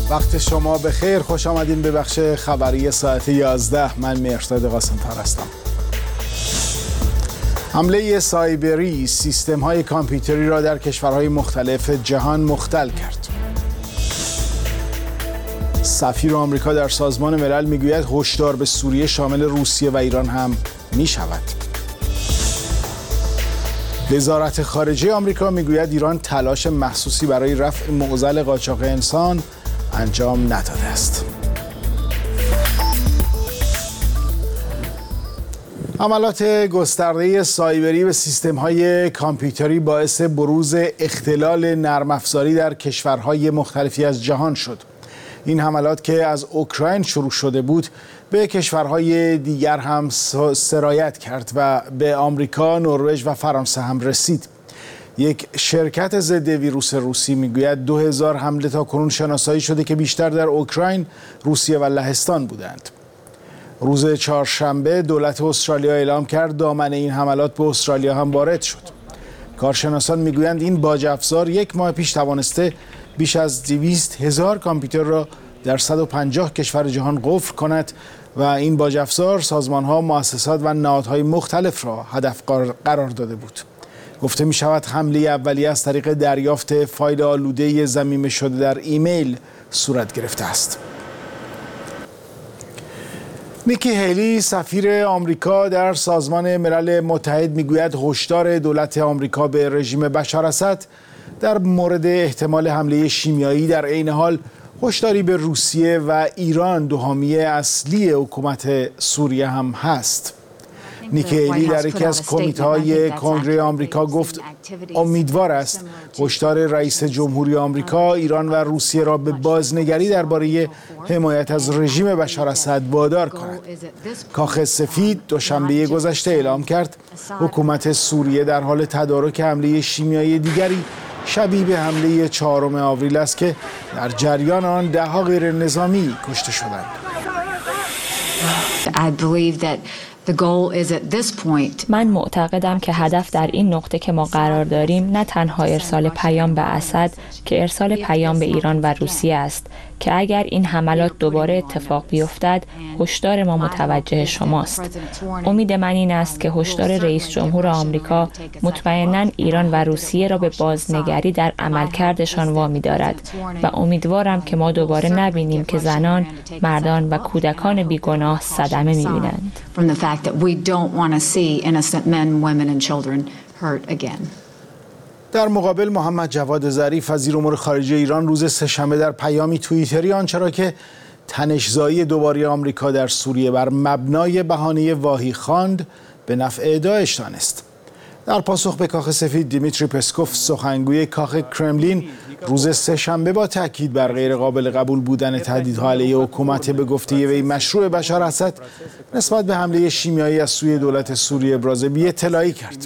وقت شما بخیر، خوش آمدین به بخش خبری ساعت 11. من مهرداد قاسم‌فر هستم. حمله سایبری سیستم‌های کامپیوتری را در کشورهای مختلف جهان مختل کرد. سفیر آمریکا در سازمان ملل میگوید هشدار به سوریه شامل روسیه و ایران هم میشود. وزارت خارجه آمریکا میگوید ایران تلاش مخصوصی برای رفع معضل قاچاق انسان انجام نداده است. حملات گسترده سایبری به سیستم‌های کامپیوتری باعث بروز اختلال نرم افزاری در کشورهای مختلفی از جهان شد. این حملات که از اوکراین شروع شده بود به کشورهای دیگر هم سرایت کرد و به آمریکا، نروژ و فرانسه هم رسید. یک شرکت ضد ویروس روسی میگوید 2000 حمله تاکنون شناسایی شده که بیشتر در اوکراین، روسیه و لهستان بودند. روز چهارشنبه دولت استرالیا اعلام کرد دامنه این حملات به استرالیا هم وارد شد. کارشناسان میگویند این باج افزار یک ماه پیش توانسته بیش از 200,000 کامپیوتر را در 150 کشور جهان قفل کند و این باج افزار سازمان‌ها، مؤسسات و نهادهای مختلف را هدف قرار داده بود. گفته می شود حمله اولیه از طریق دریافت فایل آلوده ضمیمه شده در ایمیل صورت گرفته است. نیکی هیلی سفیر آمریکا در سازمان ملل متحد میگوید هشدار دولت آمریکا به رژیم بشار اسد در مورد احتمال حمله شیمیایی در عین حال هشداری به روسیه و ایران، دو حامی اصلی حکومت سوریه هم هست. نیکی هیلی در یکی از کمیته‌های کنگره آمریکا گفت امیدوار است هشدار رئیس جمهوری آمریکا ایران و روسیه را به بازنگری درباره حمایت از رژیم بشار اسد وادار کند. کاخ سفید دوشنبه گذشته اعلام کرد حکومت سوریه در حال تدارک حمله شیمیایی دیگری شبیه به حمله 4 آوریل است که در جریان آن 10 غیر نظامی کشته شدند. من معتقدم که هدف در این نقطه که ما قرار داریم نه تنها ارسال پیام به اسد که ارسال پیام به ایران و روسیه است که اگر این حملات دوباره اتفاق بیفتد هشدار ما متوجه شماست. امید من این است که هشدار رئیس جمهور آمریکا مطمئناً ایران و روسیه را به بازنگری در عملکردشان وامی دارد و امیدوارم که ما دوباره نبینیم که زنان، مردان و کودکان بیگناه صدمه می‌بینند. در مقابل محمد جواد ظریف وزیر امور خارجه ایران روز سه‌شنبه در پیامی توییتری آنچه را که تنش‌زایی دوباره آمریکا در سوریه بر مبنای بهانه واهی خواند به نفع داعش دانست. در پاسخ به کاخ سفید دیمیتری پسکوف سخنگوی کاخ کرملین روز سه‌شنبه با تاکید بر غیر قابل قبول بودن تهدیدها علیه حکومت به گفته وی مشروع بشار اسد نسبت به حمله شیمیایی از سوی دولت سوریه ابراز بی‌اطلاعی کرد.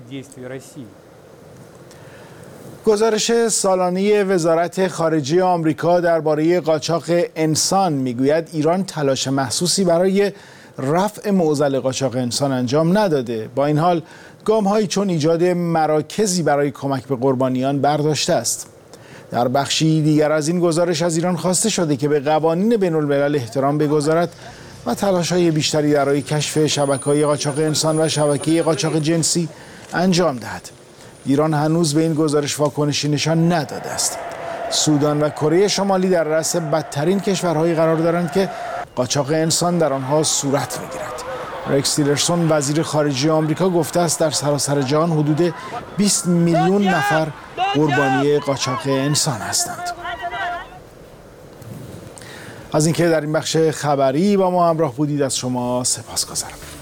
گزارش سالانه وزارت خارجه آمریکا درباره قاچاق انسان میگوید ایران تلاش محسوسی برای رفع معضل قاچاق انسان انجام نداده. با این حال گام‌هایی چون ایجاد مراکزی برای کمک به قربانیان برداشته است. در بخشی دیگر از این گزارش از ایران خواسته شده که به قوانین بین‌الملل احترام بگذارد و تلاش‌های بیشتری برای کشف شبکه‌های قاچاق انسان و شبکه قاچاق جنسی انجام دهد. ایران هنوز به این گزارش واکنشی نشان نداده است. سودان و کره شمالی در رأس بدترین کشورهایی قرار دارند که قاچاق انسان در آنها صورت می‌گیرد. رکس تیلرسون وزیر خارجه آمریکا گفته است در سراسر جهان حدود 20 میلیون نفر قربانی قاچاق انسان هستند. از اینکه در این بخش خبری با ما همراه بودید از شما سپاسگزارم.